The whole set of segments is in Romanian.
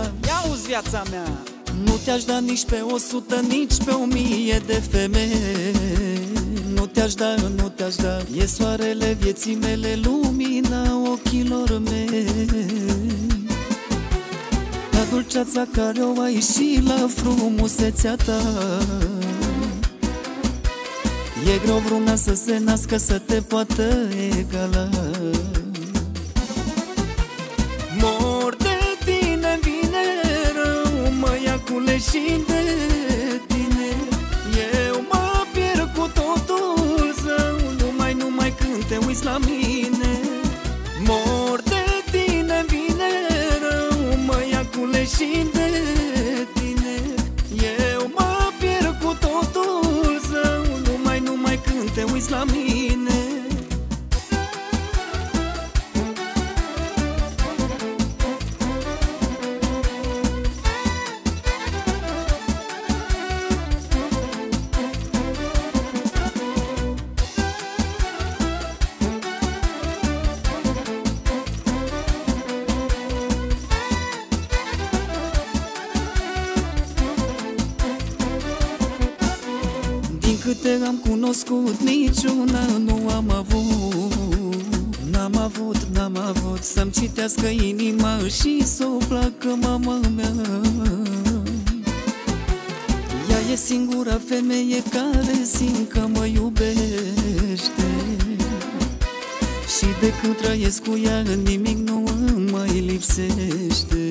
Ia-uzi viața mea. Nu te-aș da nici pe 100, nici pe 1000 de femei. Nu te-aș da, nu te-aș da. E soarele vieții mele, lumina ochilor mei. La dulceața care o ai și la frumusețea ta. E greu vreuna să se nască să te poată egala. Mor de tine, vine rău, mă ia cu leșin de tine. Eu mă pierd cu totul zău, numai când te uiți la mine. Mor de tine, vine rău, mă ia cu leșin de tine. Eu mă pierd cu totul zău, numai când te uiți la mine. Din câte am cunoscut, niciuna nu am avut. N-am avut să-mi citească inima și să o placă mama mea. Ea e singura femeie care simt că mă iubește. Și de când trăiesc cu ea, nimic nu îmi mai lipsește.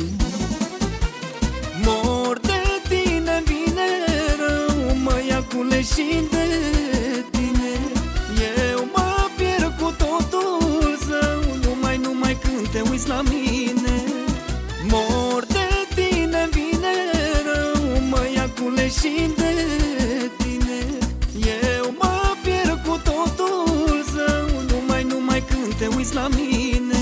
Mor de tine, vine rău, mă ia cu leșin de tine. Eu mă pierd cu totul zău, numai când te uiți la mine. Mor de tine, vine rău, mă ia cu leșin de tine. Eu mă pierd cu totul zău, numai când te uiți la mine.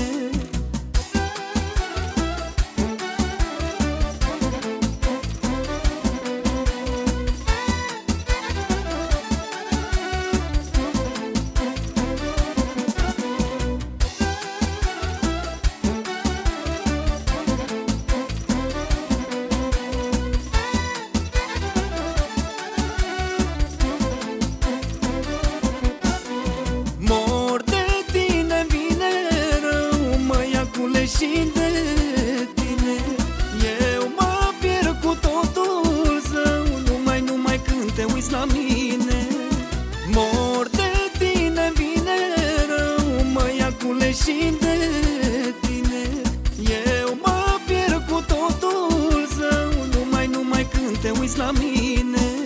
Mor de tine, vine rău, mă ia cu leșin de tine. Eu mă pierd cu totul zău, numai când te uiți la mine. Mor de tine, vine rău, mă ia cu leșin de tine. Eu mă pierd cu totul zău, numai când te uiți la mine.